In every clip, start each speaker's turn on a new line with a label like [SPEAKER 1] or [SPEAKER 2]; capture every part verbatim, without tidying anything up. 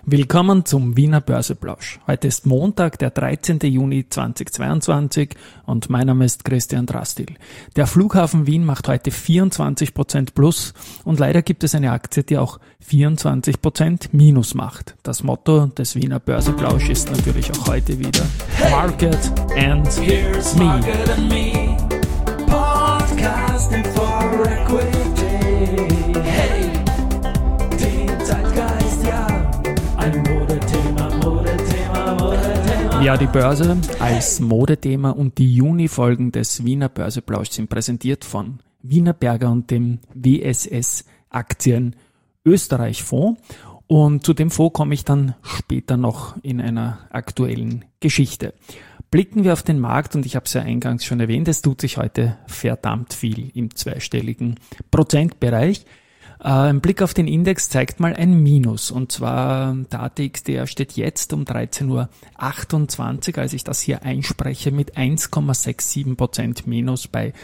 [SPEAKER 1] Willkommen zum Wiener Börseplausch. Heute ist Montag, der dreizehnten Juni zweitausendzweiundzwanzig und mein Name ist Christian Drastil. Der Flughafen Wien macht heute vierundzwanzig Prozent plus und leider gibt es eine Aktie, die auch vierundzwanzig Prozent minus macht. Das Motto des Wiener Börseplausch ist natürlich auch heute wieder hey, Market and
[SPEAKER 2] here's
[SPEAKER 1] Me.
[SPEAKER 2] Market and Me. Podcasting for Equity. Hey, den Zeitgeist, ja. Ein Modethema, Modethema, Modethema.
[SPEAKER 1] Ja, die Börse als Modethema und die Juni-Folgen des Wiener Börseplausch sind präsentiert von Wiener Berger und dem W S S Aktien Österreich Fonds. Und zu dem Fonds komme ich dann später noch in einer aktuellen Geschichte. Blicken wir auf den Markt und ich habe es ja eingangs schon erwähnt, es tut sich heute verdammt viel im zweistelligen Prozentbereich. Äh, ein Blick auf den Index zeigt mal ein Minus und zwar der A T X, der steht jetzt um dreizehn Uhr achtundzwanzig, als ich das hier einspreche, mit eins Komma siebenundsechzig Prozent Minus bei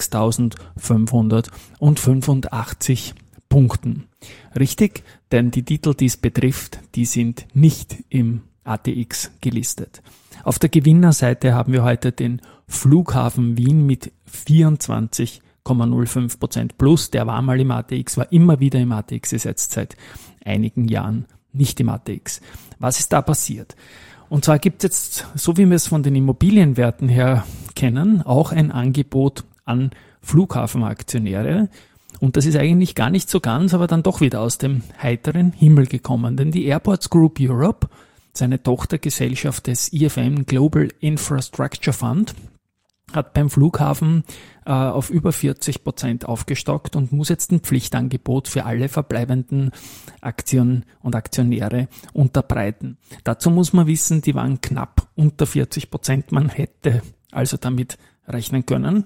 [SPEAKER 1] sechstausendfünfhundertfünfundachtzig Punkten. Richtig, denn die Titel, die es betrifft, die sind nicht im A T X gelistet. Auf der Gewinnerseite haben wir heute den Flughafen Wien mit vierundzwanzig Komma null fünf Prozent plus. Der war mal im A T X, war immer wieder im A T X, ist jetzt seit einigen Jahren nicht im A T X. Was ist da passiert? Und zwar gibt es jetzt, so wie wir es von den Immobilienwerten her kennen, auch ein Angebot an Flughafenaktionäre. Und das ist eigentlich gar nicht so ganz, aber dann doch wieder aus dem heiteren Himmel gekommen. Denn die Airports Group Europe, seine Tochtergesellschaft des I F M Global Infrastructure Fund, hat beim Flughafen äh, auf über vierzig Prozent aufgestockt und muss jetzt ein Pflichtangebot für alle verbleibenden Aktien und Aktionäre unterbreiten. Dazu muss man wissen, die waren knapp unter vierzig Prozent. Man hätte also damit rechnen können,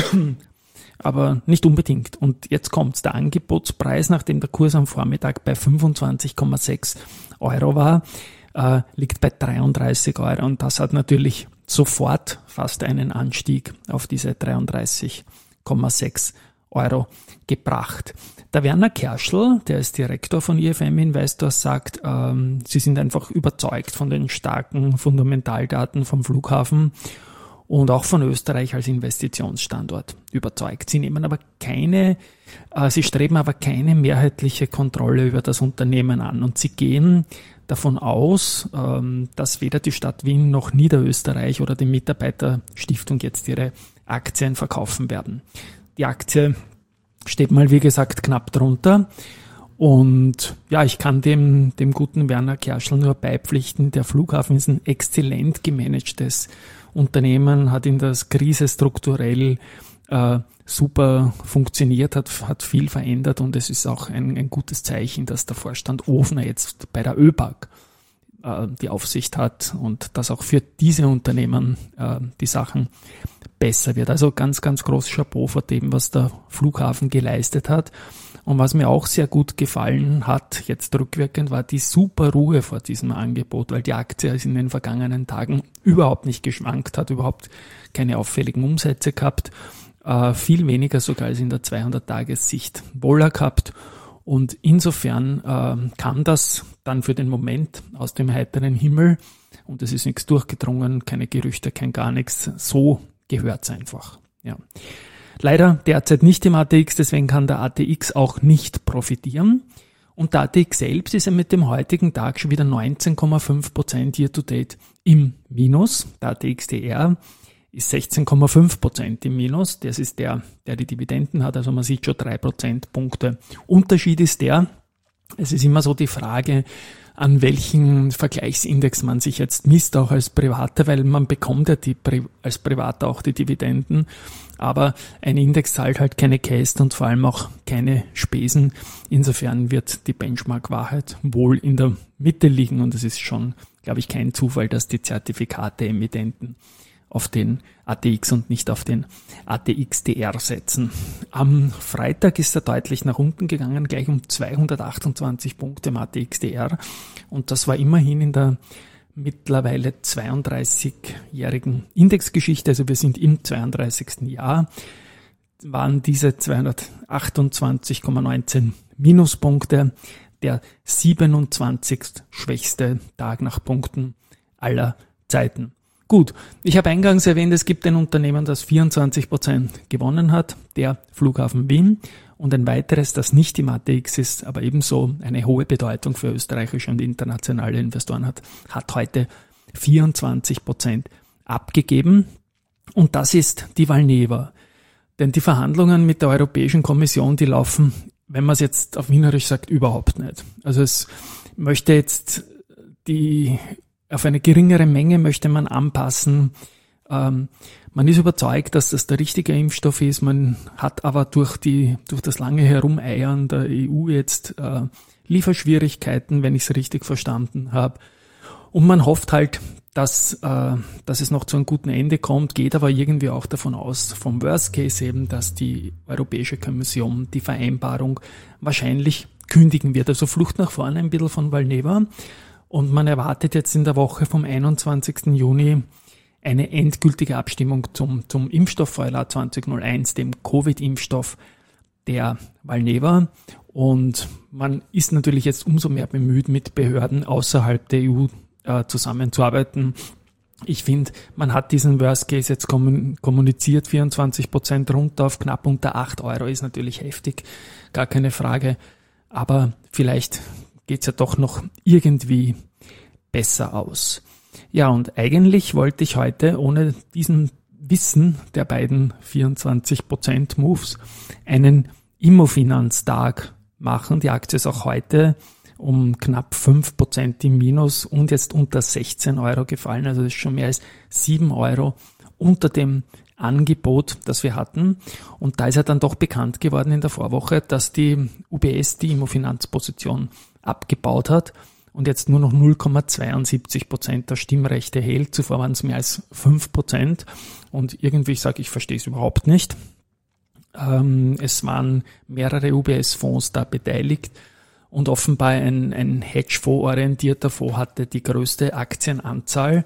[SPEAKER 1] aber nicht unbedingt. Und jetzt kommt's. Der Angebotspreis, nachdem der Kurs am Vormittag bei fünfundzwanzig Komma sechs Euro war, äh, liegt bei dreiunddreißig Euro. Und das hat natürlich sofort fast einen Anstieg auf diese dreiunddreißig Komma sechs Euro gebracht. Der Werner Kerschl, der ist Direktor von I F M Investors, sagt, ähm, sie sind einfach überzeugt von den starken Fundamentaldaten vom Flughafen und auch von Österreich als Investitionsstandort überzeugt. Sie nehmen aber keine, äh, sie streben aber keine mehrheitliche Kontrolle über das Unternehmen an und sie gehen davon aus, ähm, dass weder die Stadt Wien noch Niederösterreich oder die Mitarbeiterstiftung jetzt ihre Aktien verkaufen werden. Die Aktie steht mal, wie gesagt, knapp drunter. Und ja, ich kann dem, dem guten Werner Kerschl nur beipflichten. Der Flughafen ist ein exzellent gemanagtes Unternehmen, hat in der Krise strukturell äh, super funktioniert, hat, hat viel verändert und es ist auch ein, ein gutes Zeichen, dass der Vorstand Ofner jetzt bei der ÖBAG äh, die Aufsicht hat und dass auch für diese Unternehmen äh, die Sachen besser wird. Also ganz, ganz groß Chapeau vor dem, was der Flughafen geleistet hat. Und was mir auch sehr gut gefallen hat, jetzt rückwirkend, war die super Ruhe vor diesem Angebot, weil die Aktie in den vergangenen Tagen überhaupt nicht geschwankt hat, überhaupt keine auffälligen Umsätze gehabt, äh, viel weniger sogar als in der zweihundert-Tages-Sicht Wohler gehabt. Und insofern äh, kann das dann für den Moment aus dem heiteren Himmel, und es ist nichts durchgedrungen, keine Gerüchte, kein gar nichts, so gehört's einfach. Ja. Leider derzeit nicht im A T X, deswegen kann der A T X auch nicht profitieren. Und der A T X selbst ist ja mit dem heutigen Tag schon wieder neunzehn Komma fünf Prozent year-to-date im Minus. Der A T X D R ist sechzehn Komma fünf Prozent im Minus. Das ist der, der die Dividenden hat. Also man sieht schon drei Prozentpunkte. Unterschied ist der, es ist immer so die Frage, an welchen Vergleichsindex man sich jetzt misst, auch als Privater, weil man bekommt ja die, als Privater auch die Dividenden, aber ein Index zahlt halt keine Käst und vor allem auch keine Spesen. Insofern wird die Benchmark-Wahrheit wohl in der Mitte liegen und es ist schon, glaube ich, kein Zufall, dass die Zertifikate-Emittenten auf den A T X und nicht auf den A T X D R setzen. Am Freitag ist er deutlich nach unten gegangen, gleich um zweihundertachtundzwanzig Punkte im A T X D R. Und das war immerhin in der mittlerweile zweiunddreißigjährigen Indexgeschichte, also wir sind im zweiunddreißigsten Jahr, waren diese zweihundertachtundzwanzig Komma neunzehn Minuspunkte. der siebenundzwanzigst schwächste Tag nach Punkten aller Zeiten. Gut, ich habe eingangs erwähnt, es gibt ein Unternehmen, das vierundzwanzig Prozent gewonnen hat, der Flughafen Wien, und ein weiteres, das nicht im A T X ist, aber ebenso eine hohe Bedeutung für österreichische und internationale Investoren hat, hat heute vierundzwanzig Prozent abgegeben, und das ist die Valneva. Denn die Verhandlungen mit der Europäischen Kommission, die laufen, wenn man es jetzt auf Wienerisch sagt, überhaupt nicht. Also es möchte jetzt die, auf eine geringere Menge möchte man anpassen. Ähm, man ist überzeugt, dass das der richtige Impfstoff ist. Man hat aber durch die, durch das lange Herumeiern der E U jetzt äh, Lieferschwierigkeiten, wenn ich es richtig verstanden habe. Und man hofft halt, dass, äh, dass es noch zu einem guten Ende kommt, geht aber irgendwie auch davon aus, vom Worst Case eben, dass die Europäische Kommission die Vereinbarung wahrscheinlich kündigen wird. Also Flucht nach vorne ein bisschen von Valneva. Und man erwartet jetzt in der Woche vom einundzwanzigsten Juni eine endgültige Abstimmung zum, zum Impfstoff V L A zwanzig null eins, dem Covid-Impfstoff der Valneva. Und man ist natürlich jetzt umso mehr bemüht, mit Behörden außerhalb der E U äh, zusammenzuarbeiten. Ich finde, man hat diesen Worst Case jetzt kommuniziert, vierundzwanzig Prozent runter auf knapp unter acht Euro ist natürlich heftig, gar keine Frage. Aber vielleicht geht's ja doch noch irgendwie besser aus. Ja, und eigentlich wollte ich heute ohne diesen Wissen der beiden vierundzwanzig Prozent Moves einen Immofinanz-Tag machen. Die Aktie ist auch heute um knapp fünf Prozent im Minus und jetzt unter sechzehn Euro gefallen. Also das ist schon mehr als sieben Euro unter dem Angebot, das wir hatten. Und da ist ja dann doch bekannt geworden in der Vorwoche, dass die U B S die Immofinanz-Position abgebaut hat und jetzt nur noch null Komma zweiundsiebzig Prozent der Stimmrechte hält. Zuvor waren es mehr als fünf Prozent. Und irgendwie, ich sage, ich verstehe es überhaupt nicht. Ähm, es waren mehrere U B S-Fonds da beteiligt. Und offenbar ein, ein Hedgefonds-orientierter Fonds hatte die größte Aktienanzahl.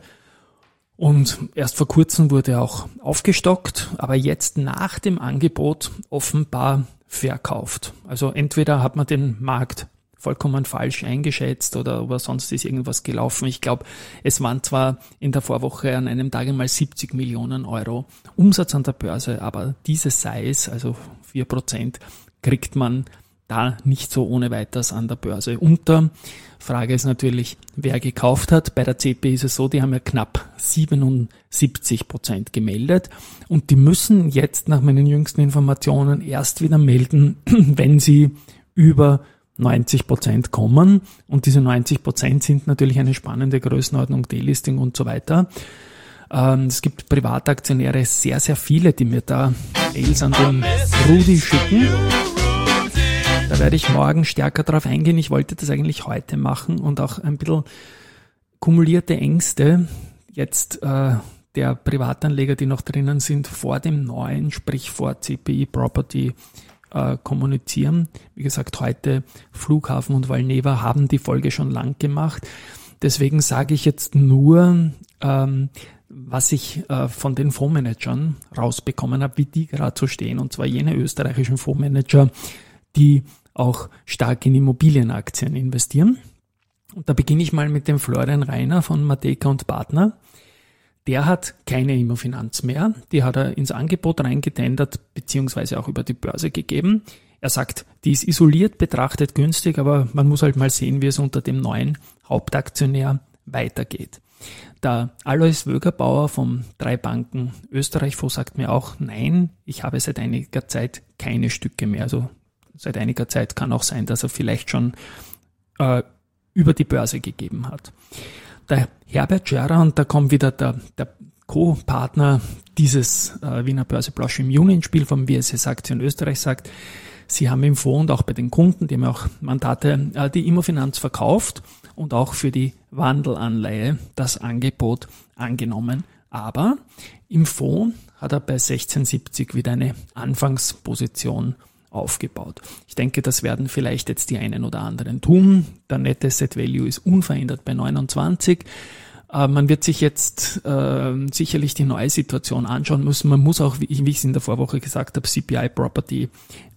[SPEAKER 1] Und erst vor kurzem wurde auch aufgestockt, aber jetzt nach dem Angebot offenbar verkauft. Also entweder hat man den Markt vollkommen falsch eingeschätzt oder, oder sonst ist irgendwas gelaufen. Ich glaube, es waren zwar in der Vorwoche an einem Tag einmal siebzig Millionen Euro Umsatz an der Börse, aber diese Size, also vier Prozent, kriegt man da nicht so ohne weiteres an der Börse unter. Frage ist natürlich, wer gekauft hat. Bei der C P ist es so, die haben ja knapp siebenundsiebzig Prozent gemeldet und die müssen jetzt nach meinen jüngsten Informationen erst wieder melden, wenn sie über neunzig Prozent kommen. Und diese neunzig Prozent sind natürlich eine spannende Größenordnung, Delisting und so weiter. Ähm, es gibt Privataktionäre, sehr, sehr viele, die mir da Mails an den Rudi schicken. Da werde ich morgen stärker drauf eingehen. Ich wollte das eigentlich heute machen und auch ein bisschen kumulierte Ängste jetzt äh, der Privatanleger, die noch drinnen sind, vor dem neuen, sprich vor C P I Property äh, kommunizieren. Wie gesagt, heute Flughafen und Valneva haben die Folge schon lang gemacht. Deswegen sage ich jetzt nur, ähm, was ich äh, von den Fondsmanagern rausbekommen habe, wie die gerade so stehen. Und zwar jene österreichischen Fondsmanager, die auch stark in Immobilienaktien investieren. Und da beginne ich mal mit dem Florian Reiner von Mateka und Partner. Der hat keine Immofinanz mehr. Die hat er ins Angebot reingetendert, beziehungsweise auch über die Börse gegeben. Er sagt, die ist isoliert betrachtet günstig, aber man muss halt mal sehen, wie es unter dem neuen Hauptaktionär weitergeht. Der Alois Wögerbauer vom drei Banken Österreich-Fonds sagt mir auch, nein, ich habe seit einiger Zeit keine Stücke mehr. Also seit einiger Zeit kann auch sein, dass er vielleicht schon äh, über die Börse gegeben hat. Der Herbert Scherer, und da kommt wieder der, der Co-Partner dieses äh, Wiener Börseplausch im Juni ins Spiel vom W S S Aktien Österreich, sagt, sie haben im Fonds und auch bei den Kunden, die haben auch Mandate, äh, die Immofinanz verkauft und auch für die Wandelanleihe das Angebot angenommen. Aber im Fonds hat er bei sechzehn siebzig wieder eine Anfangsposition aufgebaut. Ich denke, das werden vielleicht jetzt die einen oder anderen tun. Der Net Asset Value ist unverändert bei neunundzwanzig. Äh, man wird sich jetzt äh, sicherlich die neue Situation anschauen müssen. Man muss auch, wie ich es in der Vorwoche gesagt habe, C P I Property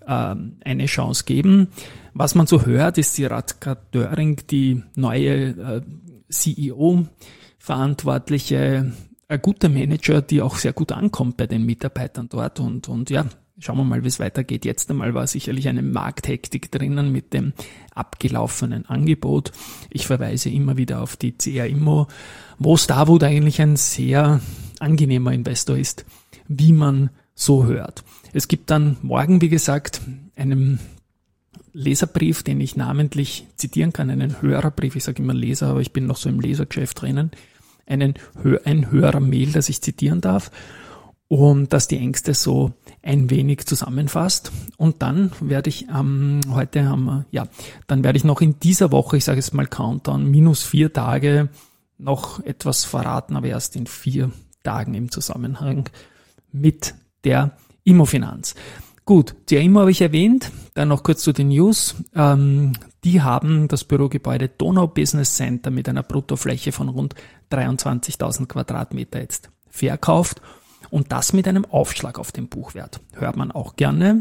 [SPEAKER 1] äh, eine Chance geben. Was man so hört, ist die Radka Döring, die neue äh, C E O-Verantwortliche, ein guter Manager, die auch sehr gut ankommt bei den Mitarbeitern dort und, und ja, schauen wir mal, wie es weitergeht. Jetzt einmal war sicherlich eine Markthektik drinnen mit dem abgelaufenen Angebot. Ich verweise immer wieder auf die C R Immo, wo Starwood eigentlich ein sehr angenehmer Investor ist, wie man so hört. Es gibt dann morgen, wie gesagt, einen Leserbrief, den ich namentlich zitieren kann, einen Hörerbrief, ich sage immer Leser, aber ich bin noch so im Lesergeschäft drinnen, einen ein Hörermail, das ich zitieren darf und das die Ängste so ein wenig zusammenfasst. Und dann werde ich ähm, heute haben wir, ja, dann werde ich noch in dieser Woche, ich sage jetzt mal Countdown, minus vier Tage noch etwas verraten, aber erst in vier Tagen im Zusammenhang mit der Immofinanz. Gut, die Immo habe ich erwähnt, dann noch kurz zu den News. Ähm, die haben das Bürogebäude Donau Business Center mit einer Bruttofläche von rund dreiundzwanzigtausend Quadratmeter jetzt verkauft und das mit einem Aufschlag auf den Buchwert. Hört man auch gerne.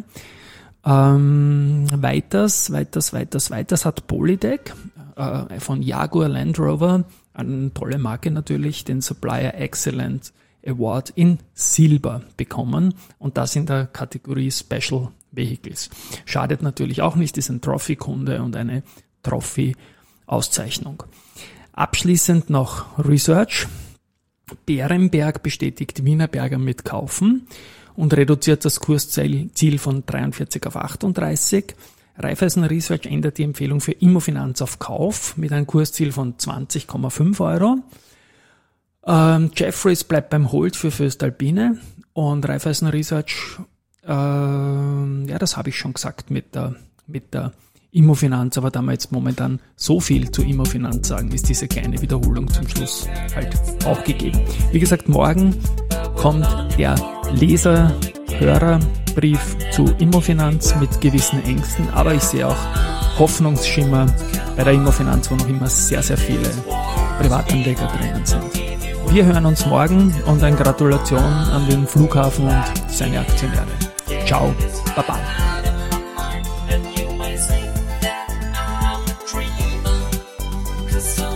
[SPEAKER 1] Ähm, weiters, weiters, weiters, weiters hat Polytech äh, von Jaguar Land Rover, eine tolle Marke natürlich, den Supplier Excellence Award in Silber bekommen und das in der Kategorie Special Vehicles. Schadet natürlich auch nicht, ist ein Trophy-Kunde und eine Trophy-Auszeichnung. Abschließend noch Research. Bärenberg bestätigt Wienerberger mit Kaufen und reduziert das Kursziel von dreiundvierzig auf achtunddreißig. Raiffeisen Research ändert die Empfehlung für Immofinanz auf Kauf mit einem Kursziel von zwanzig Komma fünf Euro. Ähm, Jefferies bleibt beim Hold für Voestalpine und Raiffeisen Research, ähm, ja, das habe ich schon gesagt mit der, mit der Immofinanz, aber da wir jetzt momentan so viel zu Immofinanz sagen, ist diese kleine Wiederholung zum Schluss halt auch gegeben. Wie gesagt, morgen kommt der Leser-Hörerbrief zu Immofinanz mit gewissen Ängsten, aber ich sehe auch Hoffnungsschimmer bei der Immofinanz, wo noch immer sehr, sehr viele Privatanleger drinnen sind. Wir hören uns morgen und eine Gratulation an den Flughafen und seine Aktionäre. Ciao, Baba.
[SPEAKER 2] And you might say that I'm a dreamer, 'cause